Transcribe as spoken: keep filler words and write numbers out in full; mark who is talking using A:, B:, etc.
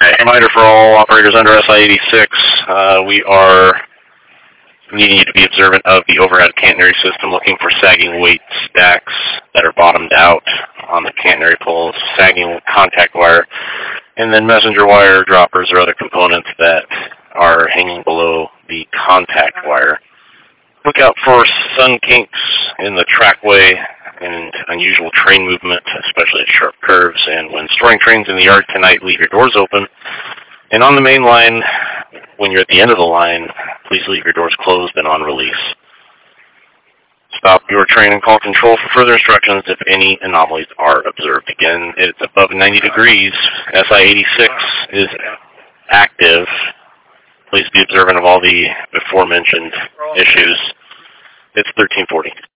A: Reminder for all operators under S I eighty-six, uh, we are needing you to be observant of the overhead catenary system, looking for sagging weight stacks that are bottomed out on the catenary poles, sagging contact wire, and then messenger wire droppers or other components that are hanging below the contact wire. Look out for sun kinks in the trackway and unusual train movement, especially at sharp curves. And when storing trains in the yard tonight, leave your doors open. And on the main line, when you're at the end of the line, please leave your doors closed and on release. Stop your train and call control for further instructions if any anomalies are observed. Again, it's above ninety degrees. S I eighty-six is active. Please be observant of all the before mentioned issues. It's thirteen forty.